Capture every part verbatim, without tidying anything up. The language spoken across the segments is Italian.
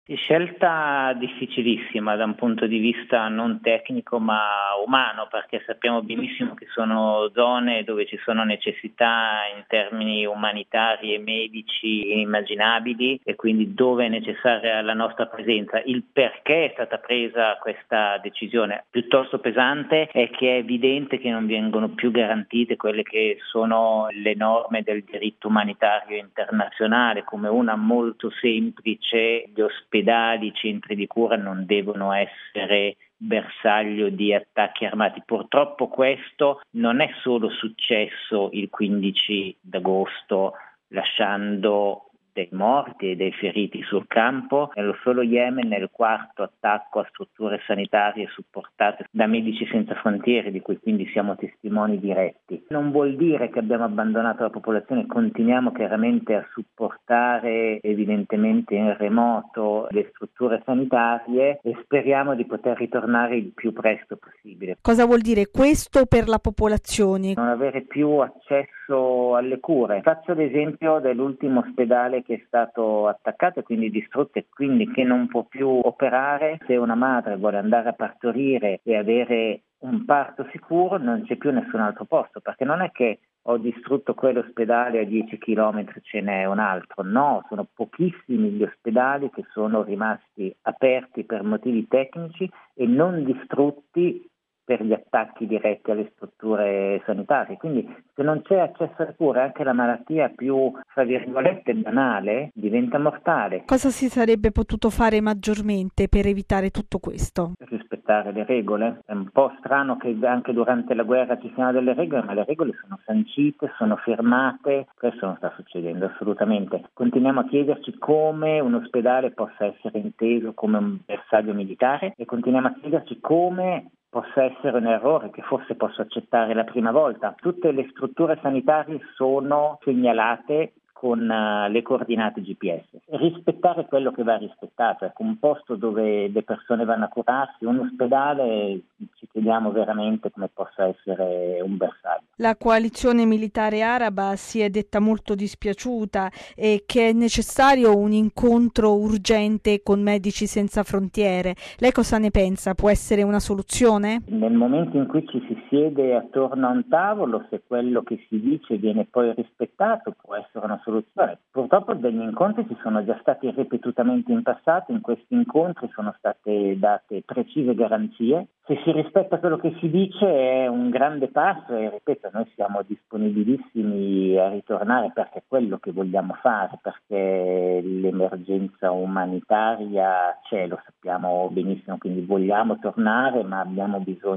Scelta difficilissima da un punto di vista non tecnico ma umano, perché sappiamo benissimo che sono zone dove ci sono necessità in termini umanitari e medici inimmaginabili e quindi dove è necessaria la nostra presenza. Il perché è stata presa questa decisione piuttosto pesante è che è evidente che non vengono più garantite quelle che sono le norme del diritto umanitario internazionale, come una molto semplice: gli ospedali i centri di cura non devono essere bersaglio di attacchi armati. Purtroppo questo non è solo successo il quindici d'agosto, lasciando dei morti e dei feriti sul campo. Nello solo Yemen, nel quarto attacco a strutture sanitarie supportate da Medici Senza Frontiere, di cui quindi siamo testimoni diretti. Non vuol dire che abbiamo abbandonato la popolazione, continuiamo chiaramente a supportare evidentemente in remoto le strutture sanitarie e speriamo di poter ritornare il più presto possibile. Cosa vuol dire questo per la popolazione? Non avere più accesso alle cure. Faccio l'esempio dell'ultimo ospedale che è stato attaccato e quindi distrutto e quindi che non può più operare. Se una madre vuole andare a partorire e avere un parto sicuro non c'è più nessun altro posto, perché non è che ho distrutto quell'ospedale a dieci chilometri ce n'è un altro, no, sono pochissimi gli ospedali che sono rimasti aperti per motivi tecnici e non distrutti per gli attacchi diretti alle strutture sanitarie. Quindi se non c'è accesso alle cure, anche la malattia più, fra virgolette, banale diventa mortale. Cosa si sarebbe potuto fare maggiormente per evitare tutto questo? Rispettare le regole. È un po' strano che anche durante la guerra ci siano delle regole, ma le regole sono sancite, sono firmate. Questo non sta succedendo assolutamente. Continuiamo a chiederci come un ospedale possa essere inteso come un bersaglio militare e continuiamo a chiederci come possa essere un errore che forse posso accettare la prima volta. Tutte le strutture sanitarie sono segnalate con uh, le coordinate G P S. Rispettare quello che va rispettato, ecco, un posto dove le persone vanno a curarsi, un ospedale, ci chiediamo veramente come possa essere un bersaglio. La coalizione militare araba si è detta molto dispiaciuta e che è necessario un incontro urgente con Medici Senza Frontiere. Lei cosa ne pensa? Può essere una soluzione? Nel momento in cui ci si siede attorno a un tavolo, se quello che si dice viene poi rispettato, può essere una soluzione. Purtroppo degli incontri ci sono già stati ripetutamente in passato, in questi incontri sono state date precise garanzie. Se si rispetta quello che si dice è un grande passo e ripeto, noi siamo disponibilissimi a ritornare perché è quello che vogliamo fare, perché l'emergenza umanitaria c'è, lo sappiamo benissimo, quindi vogliamo tornare ma abbiamo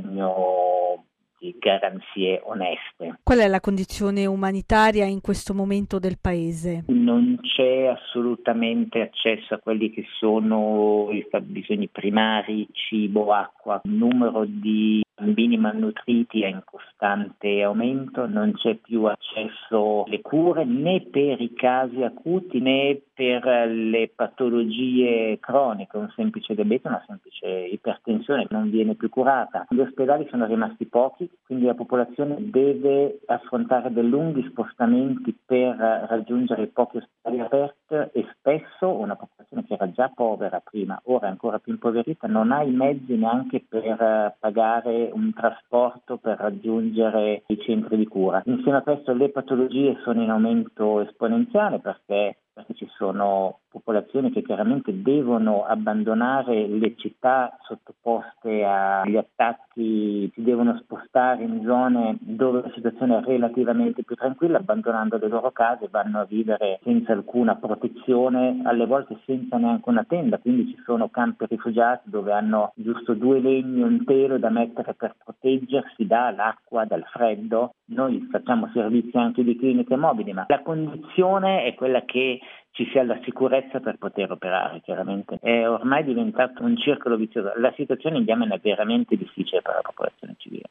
bisogno di garanzie oneste. Qual è la condizione umanitaria in questo momento del paese? Non c'è assolutamente accesso a quelli che sono i bisogni primari, cibo, acqua, il numero di bambini malnutriti è in costante aumento, non c'è più accesso alle cure né per i casi acuti né per le patologie croniche, un semplice diabete, una semplice ipertensione non viene più curata. Gli ospedali sono rimasti pochi, quindi la popolazione deve affrontare dei lunghi spostamenti per raggiungere i pochi ospedali aperti e spesso una popolazione che era già povera prima, ora è ancora più impoverita, non ha i mezzi neanche per pagare un trasporto per raggiungere i centri di cura. Insieme a questo le patologie sono in aumento esponenziale perché perché ci sono popolazioni che chiaramente devono abbandonare le città sottoposte agli attacchi, si devono spostare in zone dove la situazione è relativamente più tranquilla, abbandonando le loro case, vanno a vivere senza alcuna protezione, alle volte senza neanche una tenda, quindi ci sono campi rifugiati dove hanno giusto due legni e un telo da mettere per proteggersi dall'acqua, dal freddo. Noi facciamo servizi anche di cliniche mobili, ma la condizione è quella che ci sia la sicurezza per poter operare, chiaramente. È ormai diventato un circolo vizioso. La situazione in Yemen è veramente difficile per la popolazione civile.